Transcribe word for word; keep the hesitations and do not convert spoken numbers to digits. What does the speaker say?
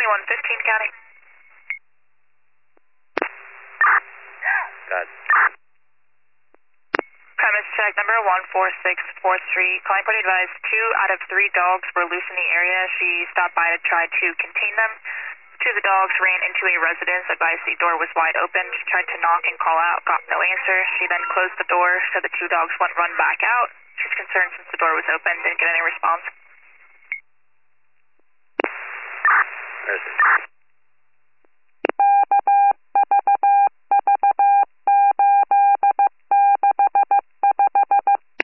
twenty-one fifteen County. Good. Premise check number one four six four three. Calling party advised two out of three dogs were loose in the area. She stopped by to try to contain them. Two of the dogs ran into a residence. Advised the door was wide open. She tried to knock and call out, got no answer. She then closed the door, so the two dogs went run back out. She's concerned since the door was open, didn't get any response.